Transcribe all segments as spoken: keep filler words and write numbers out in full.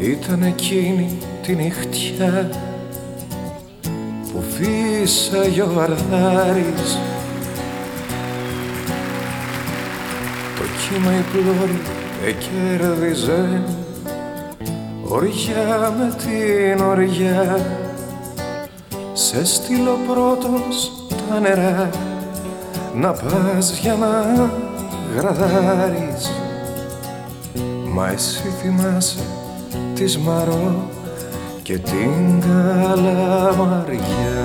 Ήταν εκείνη τη νυχτιά που φύσαγε ο Βαρδάρης. Το κύμα η πλώρη εκέρδιζε οριά με την οριά. Σε στείλω πρώτος τα νερά να πας για να γραδάρεις. Μα εσύ θυμάσαι της Μαρώ και την Καλαμαριά.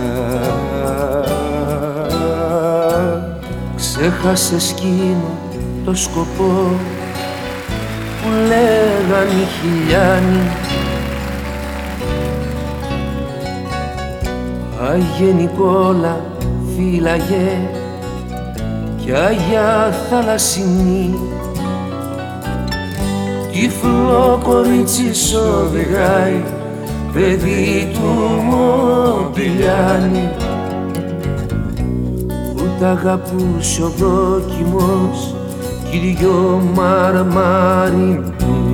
Ξέχασες εκείνο το σκοπό που λέγαν οι χιλιάνοι. Άγιε Νικόλα φύλαγε κι Άγια Θαλασσινή. Τυφλό κορίτσι σ' οδηγάει παιδί του Μοντιλιάνη, που τ' αγαπούσε ο δόκιμος κι οι δυο μαρμαρινοί.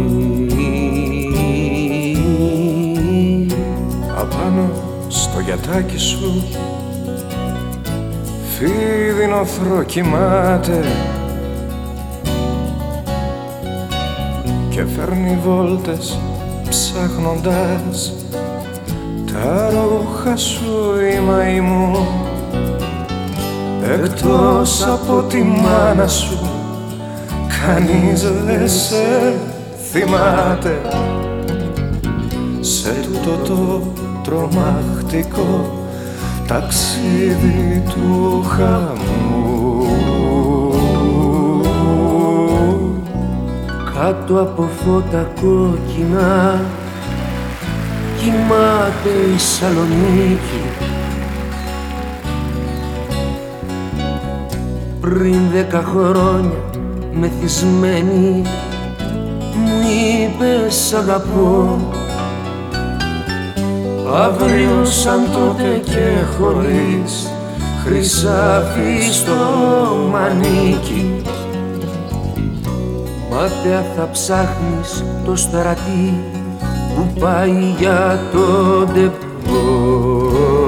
Απάνω στο γιατάκι σου φίδινο θρό κοιμάται και φέρνει βόλτες ψάχνοντας τα ρούχα σου η μαϊμού. Εκτός από τη μάνα σου κανείς δεν σε θυμάται. Σε τούτο το τρομακτικό ταξίδι του χαμού. Κάτω από φώτα κόκκινα κοιμάται η Σαλονίκη. Πριν δέκα χρόνια μεθυσμένη μου είπες αγαπώ. Αύριο σαν τότε και χωρίς χρυσάφι στο μανίκι. Μάταια θα ψάχνεις το στρατή που πάει για τον ντεπό.